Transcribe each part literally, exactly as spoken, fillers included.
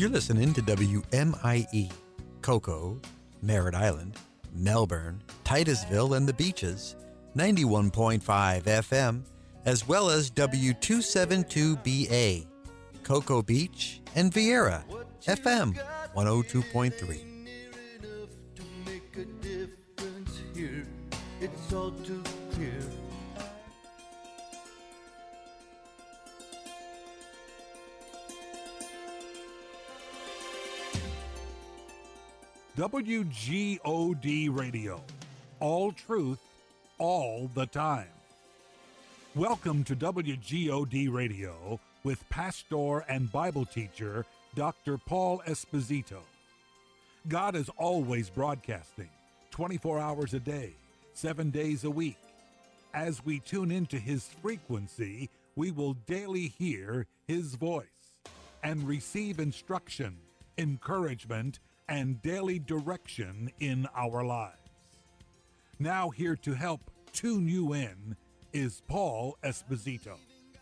You're listening to W M I E, Cocoa, Merritt Island, Melbourne, Titusville, and the Beaches, ninety-one point five F M, as well as W two seventy-two B A, Cocoa Beach, and Vieira, F M one oh two point three. It's all too clear. W G O D Radio. All truth, all the time. Welcome to W G O D Radio with pastor and Bible teacher Doctor Paul Esposito. God is always broadcasting, twenty-four hours a day, seven days a week. As we tune into his frequency, we will daily hear his voice and receive instruction, encouragement, and daily direction in our lives. Now here to help tune you in is Paul Esposito.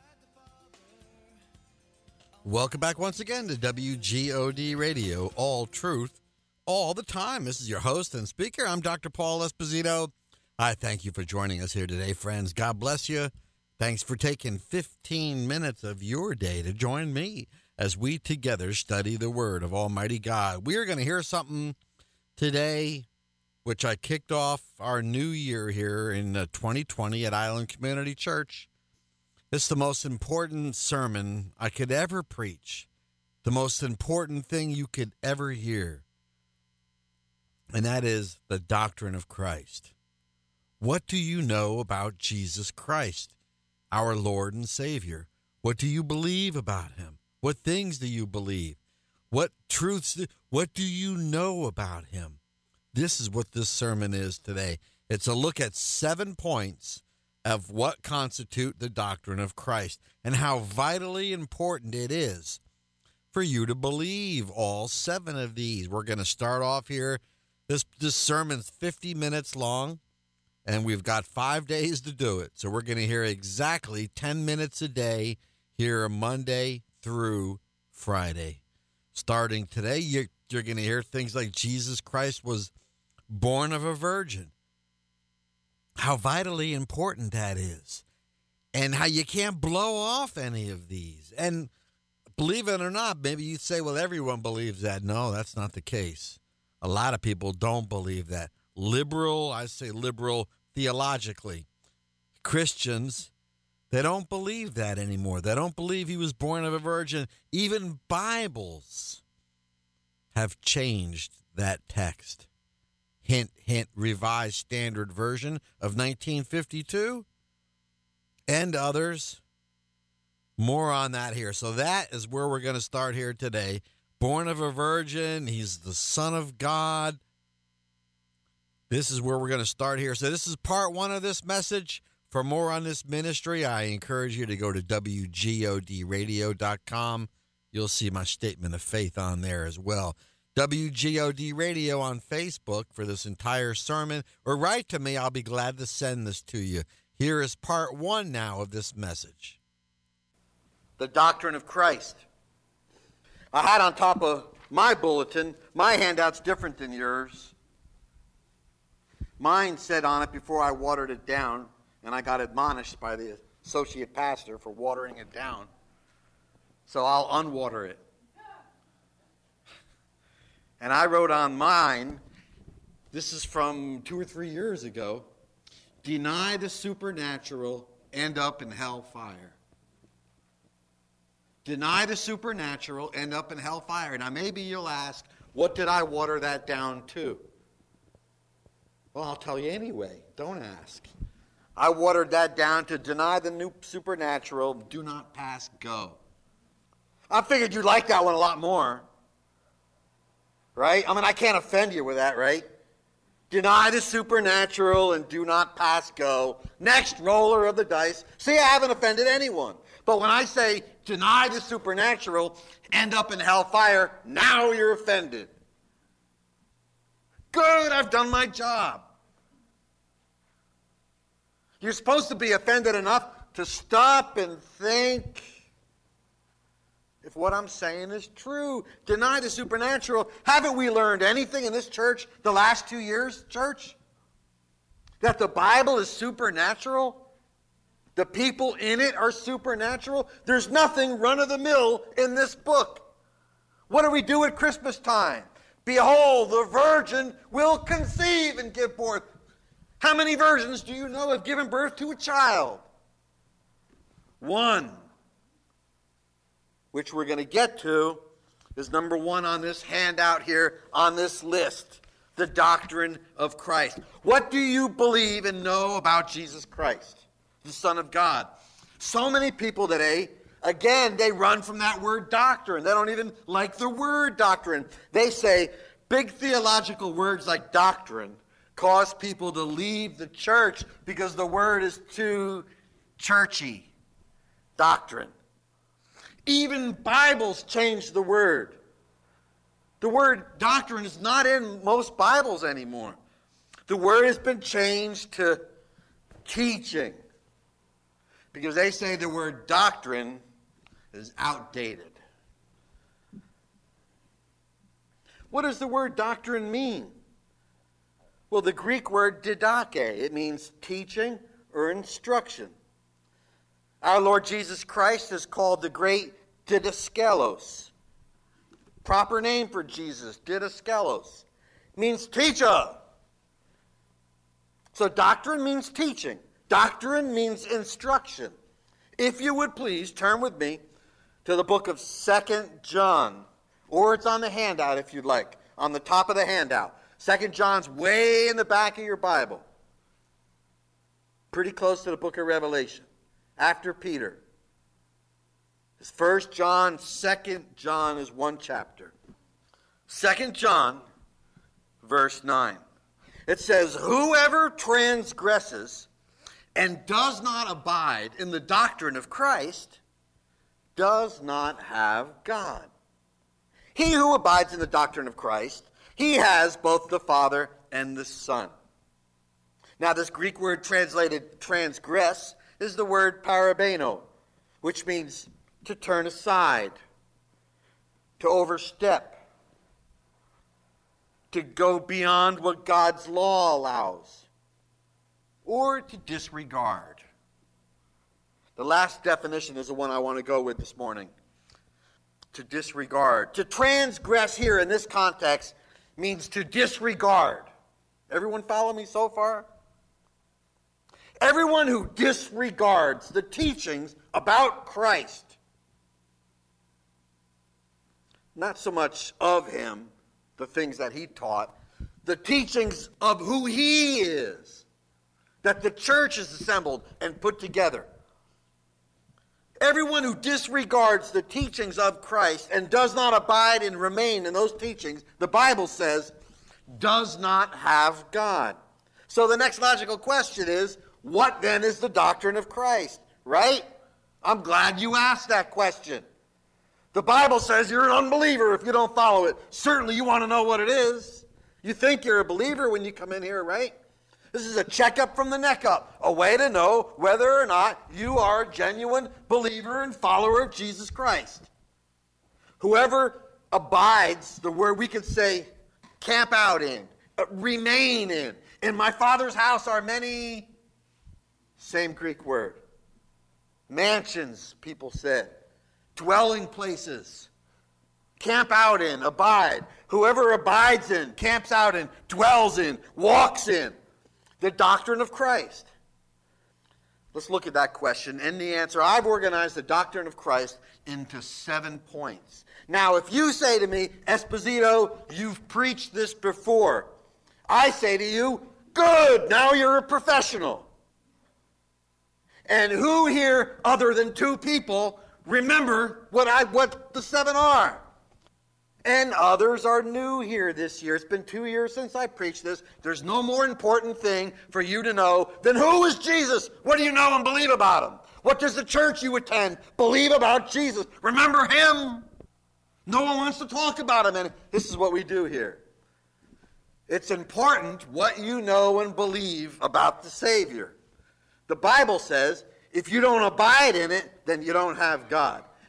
Welcome back once again to W G O D Radio, all truth, all the time. This is your host and speaker. I'm Doctor Paul Esposito. I thank you for joining us here today, friends. God bless you. Thanks for taking fifteen minutes of your day to join me as we together study the Word of Almighty God. We are going to hear something today, which I kicked off our new year here in uh, twenty twenty at Island Community Church. It's the most important sermon I could ever preach, the most important thing you could ever hear, and that is the doctrine of Christ. What do you know about Jesus Christ, our Lord and Savior? What do you believe about him? What things do you believe? What truths, do, what do you know about him? This is what this sermon is today. It's a look at seven points of what constitute the doctrine of Christ and how vitally important it is for you to believe all seven of these. We're going to start off here. This, this sermon's fifty minutes long, and we've got five days to do it. So we're going to hear exactly ten minutes a day here Monday through Friday. Starting today, you're, you're going to hear things like Jesus Christ was born of a virgin, how vitally important that is, and how you can't blow off any of these. And believe it or not, maybe you say, well, everyone believes that. No, that's not the case. A lot of people don't believe that. Liberal, I say liberal theologically, Christians, they don't believe that anymore. They don't believe he was born of a virgin. Even Bibles have changed that text. Hint, hint, Revised Standard Version of nineteen fifty-two and others. More on that here. So that is where we're going to start here today. Born of a virgin. He's the Son of God. This is where we're going to start here. So this is part one of this message. For more on this ministry, I encourage you to go to W G O D radio dot com. You'll see my statement of faith on there as well. W G O D Radio on Facebook for this entire sermon, or write to me. I'll be glad to send this to you. Here is part one now of this message. The doctrine of Christ. I had on top of my bulletin, my handout's different than yours. Mine said on it before I watered it down, and I got admonished by the associate pastor for watering it down. So I'll unwater it. And I wrote on mine, this is from two or three years ago, deny the supernatural, end up in hellfire. Deny the supernatural, end up in hellfire. Now maybe you'll ask, what did I water that down to? Well, I'll tell you anyway. Don't ask. I watered that down to deny the new supernatural, do not pass go. I figured you'd like that one a lot more. Right? I mean, I can't offend you with that, right? Deny the supernatural and do not pass go. Next roller of the dice. See, I haven't offended anyone. But when I say deny the supernatural, end up in hellfire, now you're offended. Good, I've done my job. You're supposed to be offended enough to stop and think if what I'm saying is true. Deny the supernatural. Haven't we learned anything in this church the last two years, church? That the Bible is supernatural? The people in it are supernatural? There's nothing run-of-the-mill in this book. What do we do at Christmas time? Behold, the virgin will conceive and give birth. How many virgins do you know have given birth to a child? One. Which we're going to get to is number one on this handout here on this list. The doctrine of Christ. What do you believe and know about Jesus Christ, the Son of God? So many people today, again, they run from that word doctrine. They don't even like the word doctrine. They say big theological words like doctrine cause people to leave the church because the word is too churchy. Doctrine. Even Bibles change the word. The word doctrine is not in most Bibles anymore. The word has been changed to teaching. Because they say the word doctrine is outdated. What does the word doctrine mean? Well, the Greek word didache, it means teaching or instruction. Our Lord Jesus Christ is called the great didaskelos. Proper name for Jesus, didaskelos, means teacher. So doctrine means teaching. Doctrine means instruction. If you would please turn with me to the book of Second John, or it's on the handout if you'd like, on the top of the handout. Second John's way in the back of your Bible. Pretty close to the book of Revelation. After Peter. It's First John, Second John is one chapter. Second John, verse nine. It says, whoever transgresses and does not abide in the doctrine of Christ does not have God. He who abides in the doctrine of Christ, he has both the Father and the Son. Now this Greek word translated transgress is the word parabeno, which means to turn aside, to overstep, to go beyond what God's law allows, or to disregard. The last definition is the one I want to go with this morning. To disregard. To transgress here in this context means to disregard. Everyone follow me so far? Everyone who disregards the teachings about Christ, not so much of him, the things that he taught, the teachings of who he is, that the church is assembled and put together. Everyone who disregards the teachings of Christ and does not abide and remain in those teachings, the Bible says, does not have God. So the next logical question is, what then is the doctrine of Christ? Right? I'm glad you asked that question. The Bible says you're an unbeliever if you don't follow it. Certainly you want to know what it is. You think you're a believer when you come in here, right? This is a checkup from the neck up, a way to know whether or not you are a genuine believer and follower of Jesus Christ. Whoever abides, the word we could say camp out in, uh, remain in. In my Father's house are many, same Greek word. Mansions, people said. Dwelling places. Camp out in, abide. Whoever abides in, camps out in, dwells in, walks in. The doctrine of Christ. Let's look at that question and the answer. I've organized the doctrine of Christ into seven points. Now, if you say to me, Esposito, you've preached this before, I say to you, good, now you're a professional. And who here, other than two people, remember what I what the seven are? And others are new here this year. It's been two years since I preached this. There's no more important thing for you to know than who is Jesus. What do you know and believe about him? What does the church you attend believe about Jesus? Remember him. No one wants to talk about him, and this is what we do here. It's important what you know and believe about the Savior. The Bible says if you don't abide in it, then you don't have God.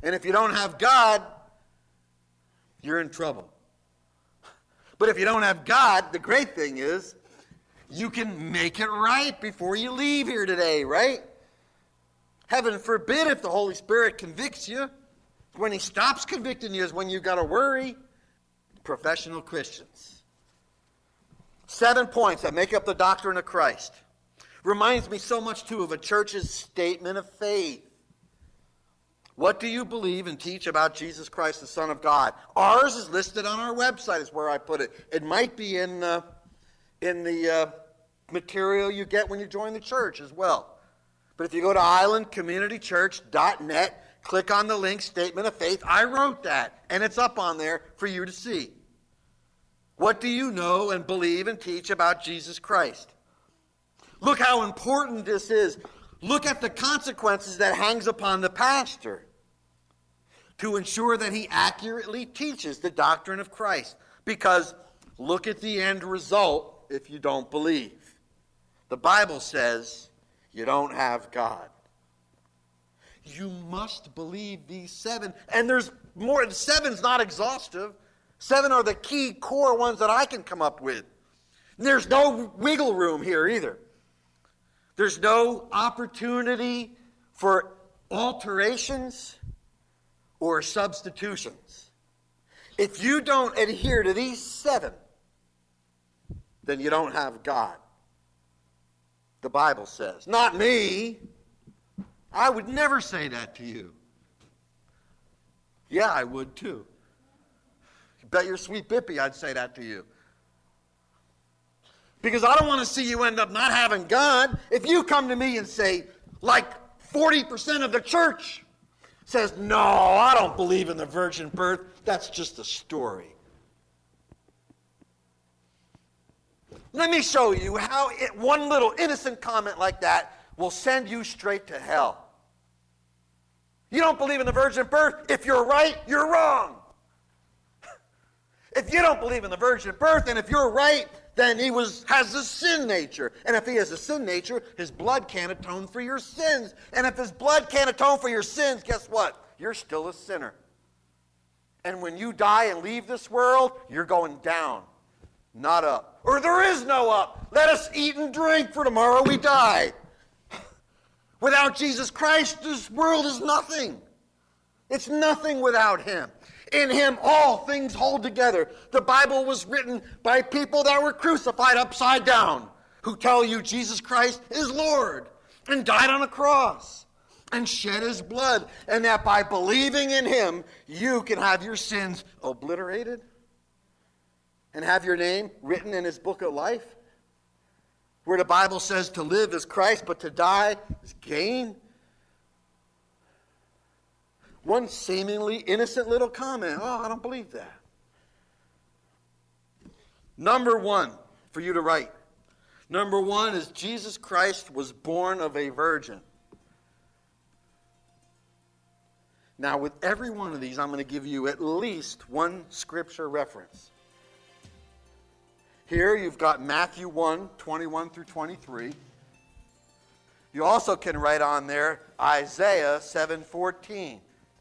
And if you don't have God, you're in trouble. But if you don't have God, the great thing is you can make it right before you leave here today, right? Heaven forbid if the Holy Spirit convicts you. When he stops convicting you is when you got to worry. Professional Christians. Seven points that make up the doctrine of Christ. Reminds me so much, too, of a church's statement of faith. What do you believe and teach about Jesus Christ, the Son of God? Ours is listed on our website, is where I put it. It might be in, uh, in the uh, material you get when you join the church as well. But if you go to island community church dot net, click on the link, Statement of Faith. I wrote that, and it's up on there for you to see. What do you know and believe and teach about Jesus Christ? Look how important this is. Look at the consequences that hangs upon the pastor to ensure that he accurately teaches the doctrine of Christ. Because look at the end result if you don't believe. The Bible says you don't have God. You must believe these seven. And there's more. Seven's not exhaustive. Seven are the key core ones that I can come up with. There's no wiggle room here either. There's no opportunity for alterations or substitutions. If you don't adhere to these seven, then you don't have God. The Bible says. Not me. I would never say that to you. Yeah, I would too. You bet your sweet bippy I'd say that to you. Because I don't want to see you end up not having God. If you come to me and say, like forty percent of the church says, no, I don't believe in the virgin birth, that's just a story. Let me show you how it, one little innocent comment like that will send you straight to hell. You don't believe in the virgin birth? If you're right, you're wrong. If you don't believe in the virgin birth, and if you're right, then he was has a sin nature. And if he has a sin nature, his blood can't atone for your sins. And if his blood can't atone for your sins, guess what? You're still a sinner. And when you die and leave this world, you're going down, not up. Or there is no up. Let us eat and drink, for tomorrow we die. Without Jesus Christ, this world is nothing. It's nothing without him. In him, all things hold together. The Bible was written by people that were crucified upside down, who tell you Jesus Christ is Lord and died on a cross and shed his blood, and that by believing in him, you can have your sins obliterated and have your name written in his book of life, where the Bible says to live is Christ, but to die is gain. One seemingly innocent little comment. Oh, I don't believe that. Number one for you to write. Number one is Jesus Christ was born of a virgin. Now, with every one of these, I'm going to give you at least one scripture reference. Here you've got Matthew one, twenty-one through twenty-three. You also can write on there Isaiah seven fourteen.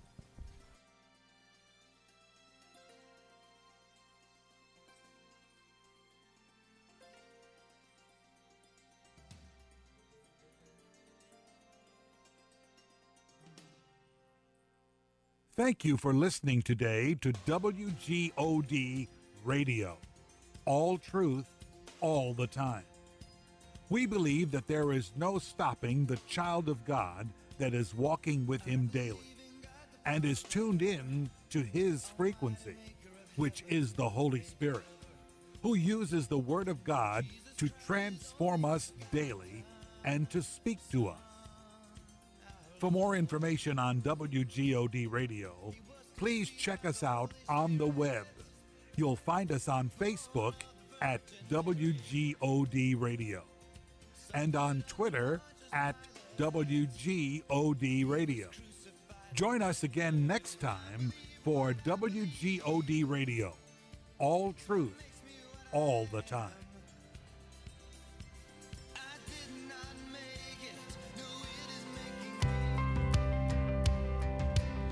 Thank you for listening today to W G O D Radio. All truth, all the time. We believe that there is no stopping the child of God that is walking with him daily and is tuned in to his frequency, which is the Holy Spirit, who uses the Word of God to transform us daily and to speak to us. For more information on W G O D Radio, please check us out on the web. You'll find us on Facebook at W G O D Radio and on Twitter at W G O D Radio. Join us again next time for W G O D Radio. All truth, all the time.